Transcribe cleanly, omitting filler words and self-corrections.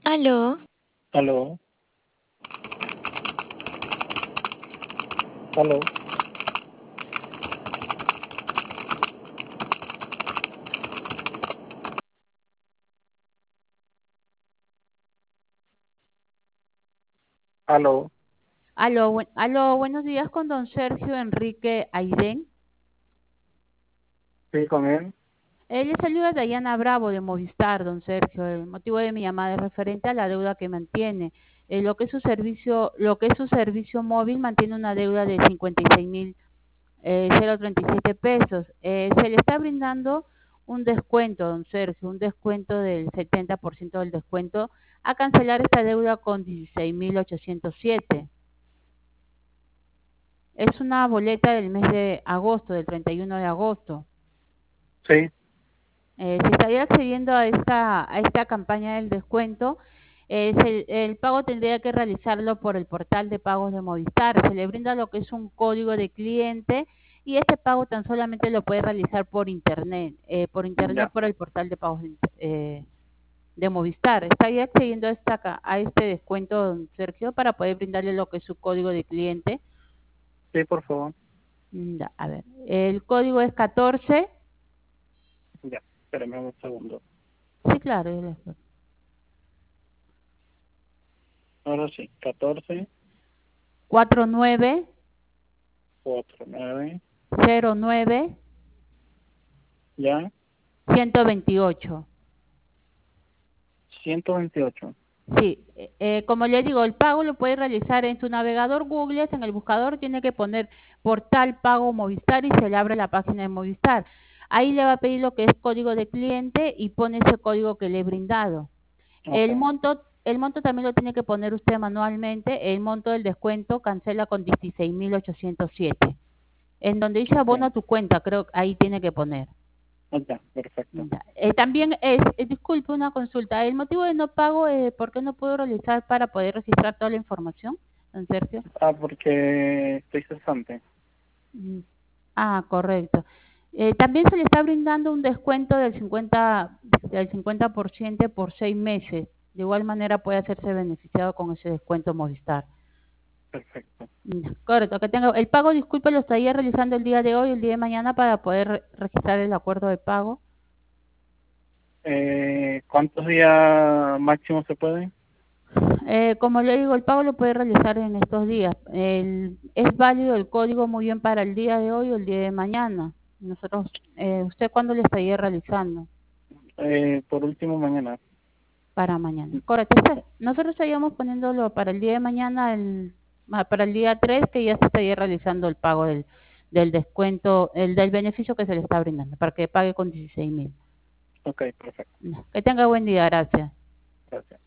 Aló, Aló, aló, aló, Aló, buenos días con don Sergio Enrique Aidén. sí, con él. Le saluda Dayana Bravo de Movistar, don Sergio. El motivo de mi llamada es referente a la deuda que mantiene. Lo que es su servicio móvil mantiene una deuda de 56.037 pesos. Se le está brindando un descuento, don Sergio, un descuento del 70% del descuento a cancelar esta deuda con 16.807. Es una boleta del mes de agosto, del 31 de agosto. Sí, Se estaría accediendo a esta campaña del descuento. El pago tendría que realizarlo por el portal de pagos de Movistar. Se le brinda lo que es un código de cliente y este pago tan solamente lo puede realizar por internet ya, por el portal de pagos de Movistar. Estaría accediendo a este descuento, don Sergio, para poder brindarle lo que es su código de cliente. sí, por favor. A ver, el código es 14. Ya, espérame un segundo. Sí, claro, Ahora sí, 14, 49 4, 9, 09 ya, 128. 128. Sí, como le digo, el pago lo puede realizar en su navegador Google, en el buscador tiene que poner portal pago Movistar y se le abre la página de Movistar. Ahí le va a pedir lo que es código de cliente y pone ese código que le he brindado. Ok, El monto también lo tiene que poner usted manualmente. El monto del descuento cancela con 16.807. En donde dice abono ok, a tu cuenta, creo que ahí tiene que poner. ya, perfecto. Ya. También disculpe una consulta. El motivo de no pago, ¿por qué no puedo realizar para poder registrar toda la información, don Sergio? Ah, porque estoy cesante. Mm. Ah, correcto. También se le está brindando un descuento del 50% por 6 meses. De igual manera puede hacerse beneficiado con ese descuento Movistar. Perfecto. Correcto, que tenga el pago, disculpe, lo estaría realizando el día de hoy, el día de mañana para poder registrar el acuerdo de pago. ¿Cuántos días máximo se puede? Como le digo, el pago lo puede realizar en estos días. Es válido el código muy bien para el día de hoy o el día de mañana. ¿Usted cuándo le estaría realizando? Por último, mañana. Para mañana. Correcto. Nosotros estaríamos poniéndolo para el día de mañana, para el día 3 que ya se estaría realizando el pago del descuento, del beneficio que se le está brindando, para que pague con 16.000. Ok, perfecto. Que tenga buen día, gracias. Gracias.